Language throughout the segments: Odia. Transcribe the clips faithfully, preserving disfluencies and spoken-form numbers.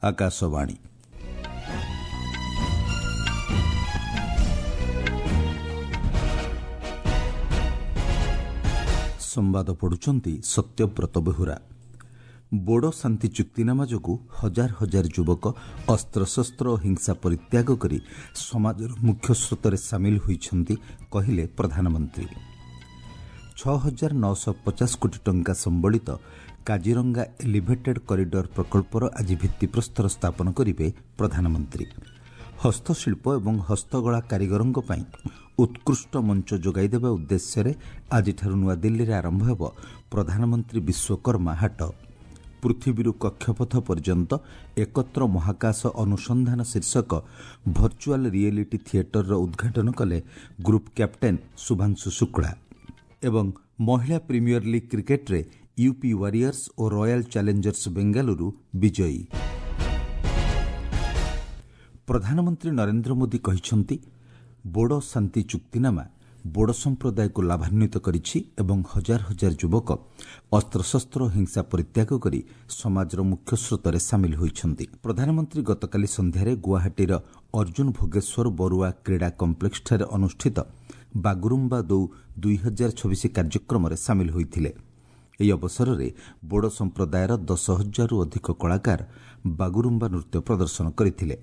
आकाशवाणी। संवाद पढ़ुचंती सत्यव्रत बेहुरा। बोडो शांति चुक्तिनामा जोगु हजार हजार युवक अस्त्रशस्त्र और हिंसा परित्याग करी समाजर मुख्य स्रोत सामिल होइछंती कहिले प्रधानमंत्री। छह हजार नौश पचास कोटी टंका संबलित काजीरंगा एलिवेटेड कॉरिडोर प्रकल्पर आज भित्तिप्रस्तर स्थापन करिवे प्रधानमंत्री। हस्तशिल्प एवं हस्तगला कारीगरंक पई उत्कृष्ट मंच जोगाई देबा उद्देश्य आज नुआदिल्ली रे आरंभ हेब प्रधानमंत्री विश्वकर्मा हाट। पृथ्वी कक्षपथ पर्यंत एकत्र महाकाश अनुसंधान शीर्षक भर्चुआल रियलिटी थिएटर रो उद्घाटन कले ग्रुप कैप्टेन शुभांशु शुक्ला। एवं महिला प्रीमियर लीग क्रिकेट रे यूपी वॉरियर्स और रॉयल चैलेंजर्स बेंगालुरु विजयी। प्रधानमंत्री नरेंद्र मोदी कहिछंती बोडो शांति चुक्तिनामा बोडो संप्रदाय को लाभान्वित करिछि एवं हजार हजार युवक अस्त्रशस्त्र हिंसा परित्याग करी समाजर मुख्य स्रोत सामिल होइछंती। प्रधानमंत्री गतकाली संध्यारे गुवाहाटीर अर्जुन भोगेश्वर बरुआ क्रीड़ा कम्प्लेक्स ठारे अनुष्ठित बागुरुम्बा दौ दुई हजार छब्बीस कार्यक्रम सामिल होइथिले। ଏହି ଅବସରରେ ବୋଡୋ ସମ୍ପ୍ରଦାୟର ଦଶ ହଜାରରୁ ଅଧିକ କଳାକାର ବାଗୁରୁମ୍ବା ନୃତ୍ୟ ପ୍ରଦର୍ଶନ କରିଥିଲେ।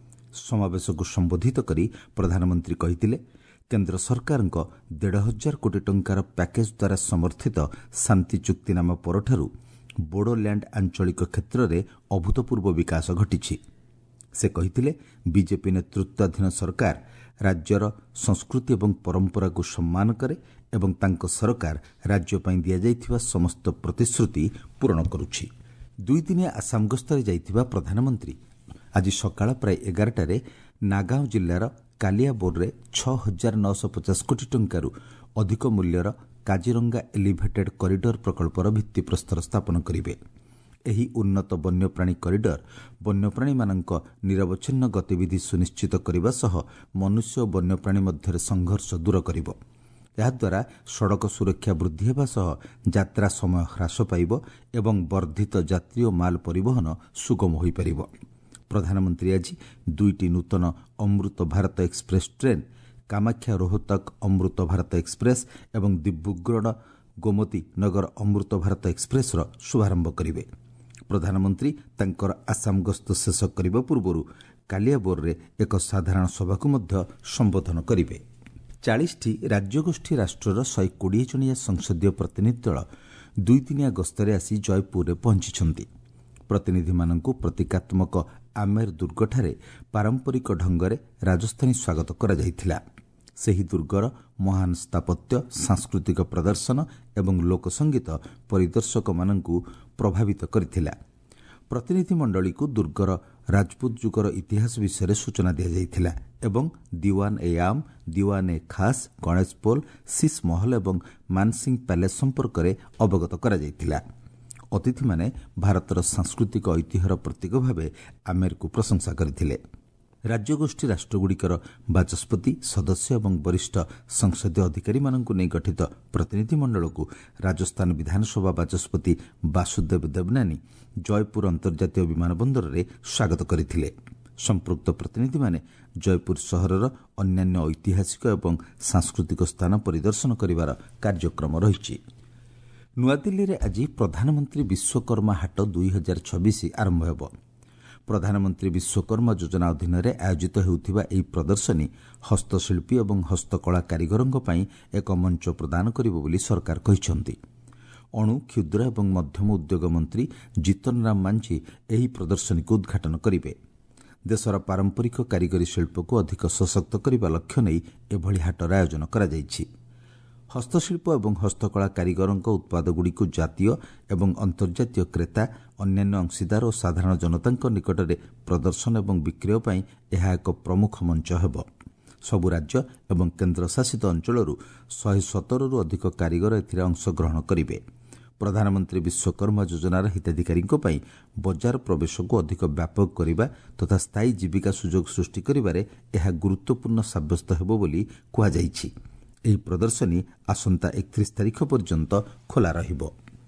ସମାବେଶକୁ ସମ୍ବୋଧିତ କରି ପ୍ରଧାନମନ୍ତ୍ରୀ କହିଥିଲେ, କେନ୍ଦ୍ର ସରକାରଙ୍କ ଦେଢ଼ ହଜାର କୋଟି ଟଙ୍କାର ପ୍ୟାକେଜ ଦ୍ୱାରା ସମର୍ଥିତ ଶାନ୍ତି ଚୁକ୍ତିନାମା ପରଠାରୁ ବୋଡୋଲ୍ୟାଣ୍ଡ ଆଞ୍ଚଳିକ କ୍ଷେତ୍ରରେ ଅଭୂତପୂର୍ବ ବିକାଶ ଘଟିଛି। ସେ କହିଥିଲେ, ବିଜେପି ନେତୃତ୍ୱାଧୀନ ସରକାର ରାଜ୍ୟର ସଂସ୍କୃତି ଏବଂ ପରମ୍ପରାକୁ ସମ୍ମାନ କରେ ଏବଂ ତାଙ୍କ ସରକାର ରାଜ୍ୟ ପାଇଁ ଦିଆଯାଇଥିବା ସମସ୍ତ ପ୍ରତିଶ୍ରୁତି ପୂରଣ କରୁଛି। ଦୁଇଦିନିଆ ଆସାମ ଗସ୍ତରେ ଯାଇଥିବା ପ୍ରଧାନମନ୍ତ୍ରୀ ଆଜି ସକାଳ ପ୍ରାୟ ଏଗାରଟାରେ ନାଗାଓଁ ଜିଲ୍ଲାର କାଲିଆବୋର୍ରେ ଛଅ ହଜାର ନଅଶହ ପଚାଶ କୋଟି ଟଙ୍କାରୁ ଅଧିକ ମୂଲ୍ୟର କାଜିରଙ୍ଗା ଏଲିଭେଟେଡ୍ କରିଡର ପ୍ରକଳ୍ପର ଭିତ୍ତିପ୍ରସ୍ତର ସ୍ଥାପନ କରିବେ। ଏହି ଉନ୍ନତ ବନ୍ୟପ୍ରାଣୀ କରିଡର ବନ୍ୟପ୍ରାଣୀମାନଙ୍କ ନିରବଚ୍ଛିନ୍ନ ଗତିବିଧି ସୁନିଶ୍ଚିତ କରିବା ସହ ମନୁଷ୍ୟ ଓ ବନ୍ୟପ୍ରାଣୀ ମଧ୍ୟରେ ସଂଘର୍ଷ ଦୂର କରିବ। ଏହାଦ୍ୱାରା ସଡ଼କ ସୁରକ୍ଷା ବୃଦ୍ଧି ହେବା ସହ ଯାତ୍ରା ସମୟ ହ୍ରାସ ପାଇବ ଏବଂ ବର୍ଦ୍ଧିତ ଯାତ୍ରୀ ଓ ମାଲ ପରିବହନ ସୁଗମ ହୋଇପାରିବ। ପ୍ରଧାନମନ୍ତ୍ରୀ ଆଜି ଦୁଇଟି ନୂତନ Amrit Bharat express train Kamakhya Rohtak Amrit Bharat express ଏବଂ ଦିବ୍ରୁଗଡ଼ ଗୋମତୀ ନଗର ଅମୃତ ଭାରତ ଏକ୍ସପ୍ରେସ୍ର ଶୁଭାରମ୍ଭ କରିବେ। ପ୍ରଧାନମନ୍ତ୍ରୀ ତାଙ୍କର ଆସାମ ଗସ୍ତ ଶେଷ କରିବା ପୂର୍ବରୁ କାଲିଆବୋର୍ରେ ଏକ ସାଧାରଣ ସଭାକୁ ମଧ୍ୟ ସମ୍ବୋଧନ କରିବେ। ଚାଳିଶଟି ରାଜ୍ୟଗୋଷ୍ଠୀ ରାଷ୍ଟ୍ରର ଶହେ କୋଡ଼ିଏ ଜଣିଆ ସଂସଦୀୟ ପ୍ରତିନିଧି ଦଳ ଦୁଇଦିନିଆ ଗସ୍ତରେ ଆସି ଜୟପୁରରେ ପହଞ୍ଚିଛନ୍ତି। ପ୍ରତିନିଧିମାନଙ୍କୁ ପ୍ରତୀକାତ୍ମକ ଆମେର ଦୁର୍ଗଠାରେ ପାରମ୍ପରିକ ଢଙ୍ଗରେ ରାଜସ୍ଥାନୀ ସ୍ୱାଗତ କରାଯାଇଥିଲା। ସେହି ଦୁର୍ଗର ମହାନ ସ୍ଥାପତ୍ୟ, ସାଂସ୍କୃତିକ ପ୍ରଦର୍ଶନ ଏବଂ ଲୋକସଙ୍ଗୀତ ପରିଦର୍ଶକମାନଙ୍କୁ ପ୍ରଭାବିତ କରିଥିଲା। ପ୍ରତିନିଧି ମଣ୍ଡଳୀକୁ ଦୁର୍ଗର ରାଜପୁତ ଯୁଗର ଇତିହାସ ବିଷୟରେ ସୂଚନା ଦିଆଯାଇଥିଲା ଏବଂ ଦିୱାନ ଏ ଆମ୍, ଦିୱାନ ଏ ଖାସ୍, ଗଣେଶ ପୋଲ, ଶିଶ ମହଲ ଏବଂ ମାନସିଂ ପ୍ୟାଲେସ୍ ସମ୍ପର୍କରେ ଅବଗତ କରାଯାଇଥିଲା। ଅତିଥିମାନେ ଭାରତର ସାଂସ୍କୃତିକ ଐତିହ୍ୟର ପ୍ରତୀକ ଭାବେ ଆମେରକୁ ପ୍ରଶଂସା କରିଥିଲେ। ରାଜ୍ୟଗୋଷ୍ଠୀ ରାଷ୍ଟ୍ରଗୁଡ଼ିକର ବାଚସ୍ପତି, ସଦସ୍ୟ ଏବଂ ବରିଷ୍ଠ ସଂସଦୀୟ ଅଧିକାରୀମାନଙ୍କୁ ନେଇ ଗଠିତ ପ୍ରତିନିଧି ମଣ୍ଡଳକୁ ରାଜସ୍ଥାନ ବିଧାନସଭା ବାଚସ୍ପତି ବାସୁଦେବ ଦେବନାନୀ ଜୟପୁର ଅନ୍ତର୍ଜାତୀୟ ବିମାନ ବନ୍ଦରରେ ସ୍ୱାଗତ କରିଥିଲେ। ସମ୍ପୃକ୍ତ ପ୍ରତିନିଧିମାନେ ଜୟପୁର ସହରର ଅନ୍ୟାନ୍ୟ ଐତିହାସିକ ଏବଂ ସାଂସ୍କୃତିକ ସ୍ଥାନ ପରିଦର୍ଶନ କରିବାର କାର୍ଯ୍ୟକ୍ରମ ରହିଛି। ନୂଆଦିଲ୍ଲୀରେ ଆଜି ପ୍ରଧାନମନ୍ତ୍ରୀ ବିଶ୍ୱକର୍ମା ହାଟ ଦୁଇ ହଜାର ଛବିଶ ଆରମ୍ଭ ହେବ। ପ୍ରଧାନମନ୍ତ୍ରୀ ବିଶ୍ୱକର୍ମା ଯୋଜନା ଅଧୀନରେ ଆୟୋଜିତ ହେଉଥିବା ଏହି ପ୍ରଦର୍ଶନୀ ହସ୍ତଶିଳ୍ପୀ ଏବଂ ହସ୍ତକଳା କାରିଗରଙ୍କ ପାଇଁ ଏକ ମଞ୍ଚ ପ୍ରଦାନ କରିବ ବୋଲି ସରକାର କହିଛନ୍ତି। ଅଣୁ, କ୍ଷୁଦ୍ର ଏବଂ ମଧ୍ୟମ ଉଦ୍ୟୋଗ ମନ୍ତ୍ରୀ ଜିତନ ରାମ ମାଂଝୀ ଏହି ପ୍ରଦର୍ଶନୀକୁ ଉଦ୍ଘାଟନ କରିବେ। ଦେଶର ପାରମ୍ପରିକ କାରିଗରୀ ଶିଳ୍ପକୁ ଅଧିକ ସଶକ୍ତ କରିବା ଲକ୍ଷ୍ୟ ନେଇ ଏଭଳି ହାଟର ଆୟୋଜନ କରାଯାଇଛି। ହସ୍ତଶିଳ୍ପ ଏବଂ ହସ୍ତକଳା କାରିଗରଙ୍କ ଉତ୍ପାଦଗୁଡ଼ିକୁ ଜାତୀୟ ଏବଂ ଅନ୍ତର୍ଜାତୀୟ କ୍ରେତା, ଅନ୍ୟାନ୍ୟ ଅଂଶୀଦାର ଓ ସାଧାରଣ ଜନତାଙ୍କ ନିକଟରେ ପ୍ରଦର୍ଶନ ଏବଂ ବିକ୍ରୟ ପାଇଁ ଏହା ଏକ ପ୍ରମୁଖ ମଞ୍ଚ ହେବ। ସବୁ ରାଜ୍ୟ ଏବଂ କେନ୍ଦ୍ରଶାସିତ ଅଞ୍ଚଳରୁ ଶହେ ସତରରୁ ଅଧିକ କାରିଗର ଏଥିରେ ଅଂଶଗ୍ରହଣ କରିବେ। ପ୍ରଧାନମନ୍ତ୍ରୀ ବିଶ୍ୱକର୍ମା ଯୋଜନାର ହିତାଧିକାରୀଙ୍କ ପାଇଁ ବଜାର ପ୍ରବେଶକୁ ଅଧିକ ବ୍ୟାପକ କରିବା ତଥା ସ୍ଥାୟୀ ଜୀବିକା ସୁଯୋଗ ସୃଷ୍ଟି କରିବାରେ ଏହା ଗୁରୁତ୍ୱପୂର୍ଣ୍ଣ ସାବ୍ୟସ୍ତ ହେବ ବୋଲି କୁହାଯାଇଛି। ଏହି ପ୍ରଦର୍ଶନୀ ଆସନ୍ତା ଏକତିରିଶ ତାରିଖ ପର୍ଯ୍ୟନ୍ତ ଖୋଲା ରହିବ।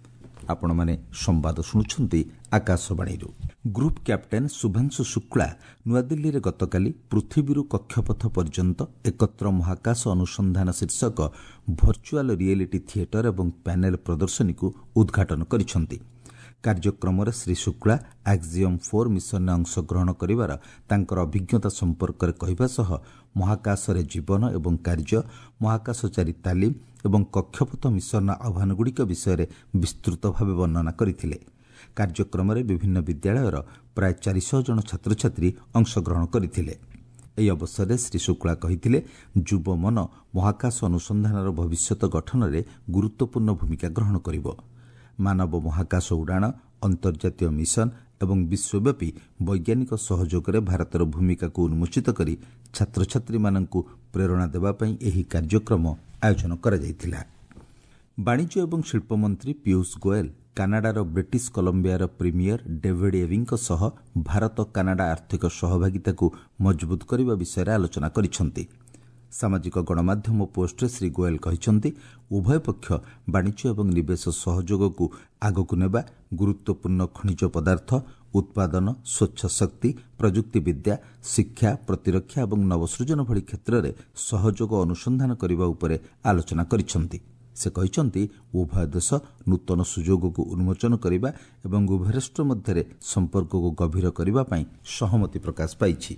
आपण माने संवाद शुणुछंती आकाशवाणी। ग्रुप कैप्टेन शुभांशु शुक्ला नुआदिल्ली रे गतकाली पृथ्वीरू कक्षपथ पर्यंत एकत्र महाकाश अनुसंधान शीर्षक भर्चुआल रियलिटी थिएटर एवं पैनेल प्रदर्शनी को उद्घाटन करिसंती। कार्यक्रम Shri Shukla Axiom four mission में अंशग्रहण करिवार तांकर अभिज्ञता संपर्क में कहवा सह महाकाश रे जीवन एवं कार्य, महाकाशचारी तालीम एवं कक्षपथ मिशन आह्वानगुड़िक विषय विस्तृत भाव वर्णना करथिले। कार्यक्रम में विभिन्न विद्यालयर प्राय चार सौ जन छात्र छात्री अंशग्रहण करथिले। ଏହି ଅବସରରେ ଶ୍ରୀ ଶୁକ୍ଳା କହିଥିଲେ, ଯୁବ ମନ ମହାକାଶ ଅନୁସନ୍ଧାନର ଭବିଷ୍ୟତ ଗଠନରେ ଗୁରୁତ୍ୱପୂର୍ଣ୍ଣ ଭୂମିକା ଗ୍ରହଣ କରିବ। ମାନବ ମହାକାଶ ଉଡ଼ାଣ, ଅନ୍ତର୍ଜାତୀୟ ମିଶନ ଏବଂ ବିଶ୍ୱବ୍ୟାପୀ ବୈଜ୍ଞାନିକ ସହଯୋଗରେ ଭାରତର ଭୂମିକାକୁ ଉନ୍ମୋଚିତ କରି ଛାତ୍ରଛାତ୍ରୀମାନଙ୍କୁ ପ୍ରେରଣା ଦେବା ପାଇଁ ଏହି କାର୍ଯ୍ୟକ୍ରମ ଆୟୋଜନ କରାଯାଇଥିଲା। ବାଣିଜ୍ୟ ଏବଂ ଶିଳ୍ପ ମନ୍ତ୍ରୀ ପୀୟୂଷ ଗୋୟଲ କାନାଡାର ବ୍ରିଟିଶ କଲମ୍ବିଆର ପ୍ରିମିୟର ଡେଭିଡ୍ ଏଭିଙ୍କ ସହ ଭାରତ କାନାଡା ଆର୍ଥିକ ସହଭାଗିତାକୁ ମଜବୁତ କରିବା ବିଷୟରେ ଆଲୋଚନା କରିଛନ୍ତି। ସାମାଜିକ ଗଣମାଧ୍ୟମ ପୋଷ୍ଟରେ ଶ୍ରୀ ଗୋୟଲ କହିଛନ୍ତି, ଉଭୟ ପକ୍ଷ ବାଣିଜ୍ୟ ଏବଂ ନିବେଶ ସହଯୋଗକୁ ଆଗକୁ ନେବା, ଗୁରୁତ୍ୱପୂର୍ଣ୍ଣ ଖଣିଜ ପଦାର୍ଥ ଉତ୍ପାଦନ, ସ୍ୱଚ୍ଛ ଶକ୍ତି, ପ୍ରଯୁକ୍ତିବିଦ୍ୟା, ଶିକ୍ଷା, ପ୍ରତିରକ୍ଷା ଏବଂ ନବସୃଜନ ଭଳି କ୍ଷେତ୍ରରେ ସହଯୋଗ ଅନୁସନ୍ଧାନ କରିବା ଉପରେ ଆଲୋଚନା କରିଛନ୍ତି। ସେ କହିଛନ୍ତି, ଉଭୟ ଦେଶ ନୂତନ ସୁଯୋଗକୁ ଉନ୍ମୋଚନ କରିବା ଏବଂ ଉଭୟ ରାଷ୍ଟ୍ର ମଧ୍ୟରେ ସମ୍ପର୍କକୁ ଗଭୀର କରିବା ପାଇଁ ସହମତି ପ୍ରକାଶ ପାଇଛି।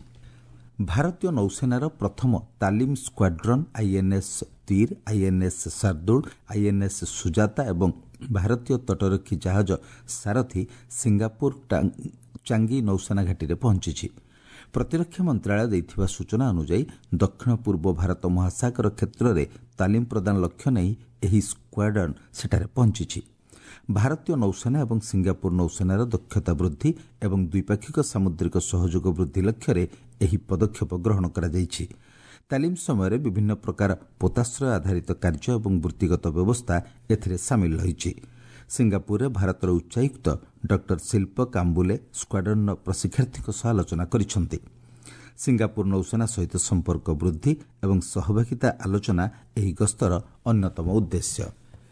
ଭାରତୀୟ ନୌସେନାର ପ୍ରଥମ ତାଲିମ squadron INS Tir, INS Shardul, INS Sujata ଏବଂ ଭାରତୀୟ ତଟରକ୍ଷୀ ଜାହାଜ ସାରଥୀ ସିଙ୍ଗାପୁର ଚାଙ୍ଗି ନୌସେନା ଘାଟିରେ ପହଞ୍ଚିଛି। ପ୍ରତିରକ୍ଷା ମନ୍ତ୍ରଣାଳୟ ଦେଇଥିବା ସୂଚନା ଅନୁଯାୟୀ ଦକ୍ଷିଣ ପୂର୍ବ ଭାରତ ମହାସାଗର କ୍ଷେତ୍ରରେ ତାଲିମ ପ୍ରଦାନ ଲକ୍ଷ୍ୟ ନେଇ ଏହି ସ୍କ୍ୱାଡ୍ରନ୍ ସେଠାରେ ପହଞ୍ଚିଛି। ଭାରତୀୟ ନୌସେନା ଏବଂ ସିଙ୍ଗାପୁର ନୌସେନାର ଦକ୍ଷତା ବୃଦ୍ଧି ଏବଂ ଦ୍ୱିପାକ୍ଷିକ ସାମୁଦ୍ରିକ ସହଯୋଗ ବୃଦ୍ଧି ଲକ୍ଷ୍ୟରେ ଏହି ପଦକ୍ଷେପ ଗ୍ରହଣ କରାଯାଇଛି। ତାଲିମ ସମୟରେ ବିଭିନ୍ନ ପ୍ରକାର ପୋତାଶ୍ରୟ ଆଧାରିତ କାର୍ଯ୍ୟ ଏବଂ ବୃତ୍ତିଗତ ବ୍ୟବସ୍ଥା ଏଥିରେ ସାମିଲ ରହିଛି। ସିଙ୍ଗାପୁରରେ ଭାରତର ଉଚ୍ଚାୟୁକ୍ତ ଡକ୍ଟର ଶିଳ୍ପ କାମ୍ବୁଲେ ସ୍କ୍ୱାଡ୍ରନ୍ର ପ୍ରଶିକ୍ଷାର୍ଥୀଙ୍କ ସହ ଆଲୋଚନା କରିଛନ୍ତି। ସିଙ୍ଗାପୁର ନୌସେନା ସହିତ ସମ୍ପର୍କ ବୃଦ୍ଧି ଏବଂ ସହଭାଗିତା ଆଲୋଚନା ଏହି ଗସ୍ତର ଅନ୍ୟତମ ଉଦ୍ଦେଶ୍ୟ।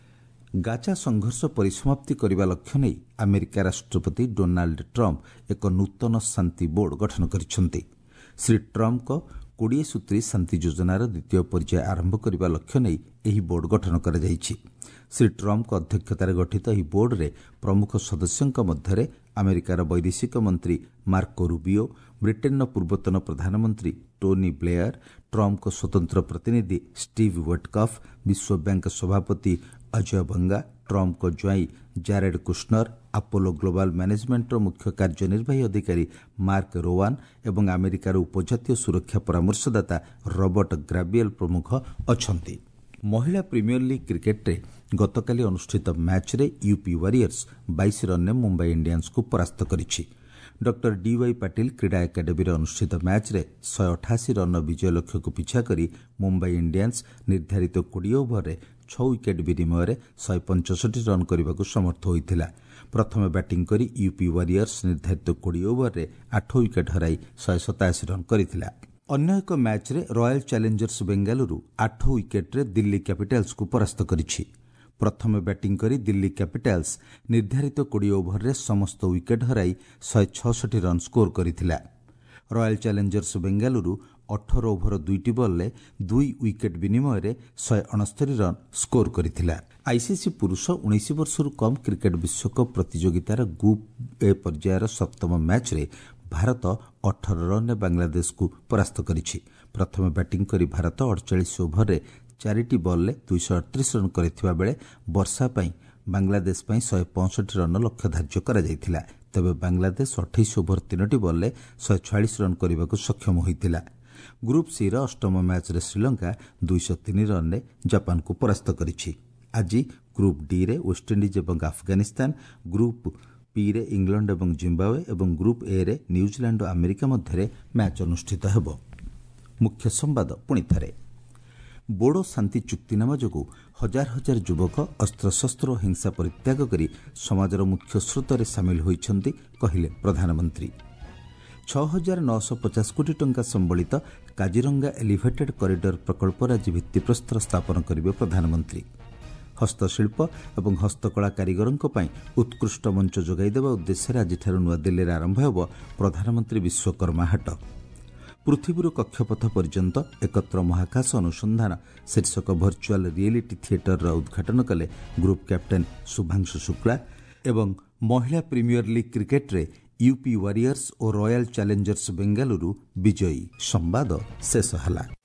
ଗାଜା ସଂଘର୍ଷ ପରିସମାପ୍ତି କରିବା ଲକ୍ଷ୍ୟ ନେଇ ଆମେରିକା ରାଷ୍ଟ୍ରପତି ଡୋନାଲ୍ଡ ଟ୍ରମ୍ପ ଏକ ନୂତନ ଶାନ୍ତି ବୋର୍ଡ ଗଠନ କରିଛନ୍ତି। ଶ୍ରୀ ଟ୍ରମ୍ପଙ୍କ କୋଡ଼ିଏ ସୂତ୍ରୀ ଶାନ୍ତି ଯୋଜନାର ଦ୍ୱିତୀୟ ପର୍ଯ୍ୟାୟ ଆରମ୍ଭ କରିବା ଲକ୍ଷ୍ୟ ନେଇ ଏହି ବୋର୍ଡ ଗଠନ କରାଯାଇଛି। ଶ୍ରୀ ଟ୍ରମ୍ପଙ୍କ ଅଧ୍ୟକ୍ଷତାରେ ଗଠିତ ଏହି ବୋର୍ଡରେ ପ୍ରମୁଖ ସଦସ୍ୟଙ୍କ ମଧ୍ୟରେ ଆମେରିକାର ବୈଦେଶିକ ମନ୍ତ୍ରୀ ମାର୍କୋ ରୁବିଓ, ବ୍ରିଟେନ୍ର ପୂର୍ବତନ ପ୍ରଧାନମନ୍ତ୍ରୀ ଟୋନି ବ୍ଲେୟର, ଟ୍ରମ୍ପଙ୍କ ସ୍ୱତନ୍ତ୍ର ପ୍ରତିନିଧି ଷ୍ଟିଭ୍ ୱେଟକଫ୍, ବିଶ୍ୱବ୍ୟାଙ୍କ ସଭାପତି ଅଜୟ ବଙ୍ଗା, ଟ୍ରମ୍ପଙ୍କ ଜ୍ୱାଇଁ ଜାରେଡ୍ କୁଶ୍ନର, ଆପୋଲୋ ଗ୍ଲୋବାଲ ମ୍ୟାନେଜମେଣ୍ଟର ମୁଖ୍ୟ କାର୍ଯ୍ୟନିର୍ବାହୀ ଅଧିକାରୀ ମାର୍କ ରୋୱାନ୍ ଏବଂ ଆମେରିକାର ଉପଜାତୀୟ ସୁରକ୍ଷା ପରାମର୍ଶଦାତା ରବର୍ଟ ଗ୍ରାବିଏଲ୍ ପ୍ରମୁଖ ଅଛନ୍ତି। ମହିଳା ପ୍ରିମିୟର ଲିଗ୍ କ୍ରିକେଟରେ ଗତକାଲି ଅନୁଷ୍ଠିତ ମ୍ୟାଚ୍ରେ ୟୁପି ୱାରିୟର୍ସ ବାଇଶ ରନ୍ରେ ମୁମ୍ବାଇ ଇଣ୍ଡିଆନ୍ସକୁ ପରାସ୍ତ କରିଛି। ଡକ୍ଟର ଡିୱାଇ ପାଟିଲ କ୍ରୀଡ଼ା ଏକାଡେମୀରେ ଅନୁଷ୍ଠିତ ମ୍ୟାଚ୍ରେ ଶହେ ଅଠାଅଶୀ ରନ୍ର ବିଜୟ ଲକ୍ଷ୍ୟକୁ ପିଛା କରି ମୁମ୍ବାଇ ଇଣ୍ଡିଆନ୍ସ ନିର୍ଦ୍ଧାରିତ କୋଡ଼ିଏ ଓଭରରେ ଛଅ ୱିକେଟ୍ ବିନିମୟରେ ଶହେ ପଞ୍ଚଷଠି ରନ୍ କରିବାକୁ ସମର୍ଥ ହୋଇଥିଲା। ପ୍ରଥମେ ବ୍ୟାଟିଂ କରି ୟୁପି ୱାରିୟର୍ସ ନିର୍ଦ୍ଧାରିତ କୋଡ଼ିଏ ଓଭରରେ ଆଠ ୱିକେଟ୍ ହରାଇ ଶହେ ସତାଅଶୀ ରନ୍ କରିଥିଲା। ଅନ୍ୟ ଏକ ମ୍ୟାଚ୍ରେ ରୟାଲ ଚ୍ୟାଲେଞ୍ଜର୍ସ ବେଙ୍ଗାଲୁରୁ ଆଠ ୱିକେଟ୍ରେ ଦିଲ୍ଲୀ କ୍ୟାପିଟାଲ୍ସକୁ ପରାସ୍ତ କରିଛି। ପ୍ରଥମେ ବ୍ୟାଟିଂ କରି ଦିଲ୍ଲୀ କ୍ୟାପିଟାଲ୍ସ ନିର୍ଦ୍ଧାରିତ କୋଡ଼ିଏ ଓଭରରେ ସମସ୍ତ ୱିକେଟ୍ ହରାଇ ଶହେ ଛଅଷଠି ରନ୍ ସ୍କୋର କରିଥିଲା। ରୟାଲ ଚ୍ୟାଲେଞ୍ଜର୍ସ ବେଙ୍ଗାଲୁରୁ ଅଠର ଓଭର ଦୁଇଟି ବଲ୍ରେ ଦୁଇ ୱିକେଟ୍ ବିନିମୟରେ ଶହେ ଅଣସ୍ତରୀ ରନ୍ ସ୍କୋର କରିଥିଲା। ଆଇସିସି ପୁରୁଷ ଉଣେଇଶ ବର୍ଷରୁ କମ୍ କ୍ରିକେଟ୍ ବିଶ୍ୱକପ୍ ପ୍ରତିଯୋଗିତାର ଗ୍ରୁପ୍ ଏ ପର୍ଯ୍ୟାୟର ସପ୍ତମ ମ୍ୟାଚ୍ରେ ଭାରତ ଅଠର ରନ୍ରେ ବାଂଲାଦେଶକୁ ପରାସ୍ତ କରିଛି। ପ୍ରଥମେ ବ୍ୟାଟିଂ କରି ଭାରତ ଅଡ଼ଚାଳିଶ ଓଭରରେ ଚାରିଟି ବଲ୍ରେ ଦୁଇଶହ ଅଠତିରିଶ ରନ୍ କରିଥିବା ବେଳେ ବର୍ଷା ପାଇଁ ବାଂଲାଦେଶ ପାଇଁ ଶହେ ପଞ୍ଚଷଠି ରନ୍ର ଲକ୍ଷ୍ୟ ଧାର୍ଯ୍ୟ କରାଯାଇଥିଲା। ତେବେ ବାଂଲାଦେଶ ଅଠେଇଶ ଓଭର ତିନୋଟି ବଲ୍ରେ ଶହେ ଛୟାଳିଶ ରନ୍ କରିବାକୁ ସକ୍ଷମ ହୋଇଥିଲା। ଗ୍ରୁପ୍ ସି'ର ଅଷ୍ଟମ ମ୍ୟାଚ୍ରେ ଶ୍ରୀଲଙ୍କା ଦୁଇଶହ ତିନି ରନ୍ରେ ଜାପାନକୁ ପରାସ୍ତ କରିଛି। ଆଜି ଗ୍ରୁପ୍ ଡିରେ ୱେଷ୍ଟଇଣ୍ଡିଜ୍ ଏବଂ ଆଫଗାନିସ୍ତାନ, ଗ୍ରୁପ୍ ପିରେ ଇଂଲଣ୍ଡ ଏବଂ ଜିମ୍ବାୱେ ଏବଂ ଗ୍ରୁପ୍ ଏରେ ନ୍ୟୁଜିଲାଣ୍ଡ ଓ ଆମେରିକା ମଧ୍ୟରେ ମ୍ୟାଚ୍ ଅନୁଷ୍ଠିତ ହେବ। ମୁଖ୍ୟ ସମ୍ବାଦ ପୁଣି ଥରେ। ବୋଡୋ ଶାନ୍ତି ଚୁକ୍ତିନାମା ଯୋଗୁଁ ହଜାର ହଜାର ଯୁବକ ଅସ୍ତ୍ରଶସ୍ତ୍ର ଓ ହିଂସା ପରିତ୍ୟାଗ କରି ସମାଜର ମୁଖ୍ୟ ସ୍ରୋତରେ ସାମିଲ ହୋଇଛନ୍ତି, କହିଲେ ପ୍ରଧାନମନ୍ତ୍ରୀ। ଛଅ ହଜାର ନଅଶହ ପଚାଶ କୋଟି ଟଙ୍କା ସମ୍ବଳିତ କାଜିରଙ୍ଗା ଏଲିଭେଟେଡ୍ କରିଡର ପ୍ରକଳ୍ପର ଆଜି ଭିତ୍ତିପ୍ରସ୍ତର ସ୍ଥାପନ କରିବେ ପ୍ରଧାନମନ୍ତ୍ରୀ। हस्तशिल्प और हस्तकला कारीगरों पर उत्कृष्ट मंच जोगाई देवा उद्देश्य आज नुआदिल्ली में आरंभ हो प्रधानमंत्री विश्वकर्मा हाट। पृथ्वी कक्षपथ पर्यंत एकत्र महाकाश अनुसंधान शीर्षक भर्चुआल रियलिटी थिएटर उद्घाटन कले ग्रुप कैप्टेन शुभांशु शुक्ला एवं महिला प्रीमियर लीग क्रिकेट रे यूपी वॉरियर्स और रॉयल चैलेंजर्स बेंगालुरु विजयी। संवाद शेष हला।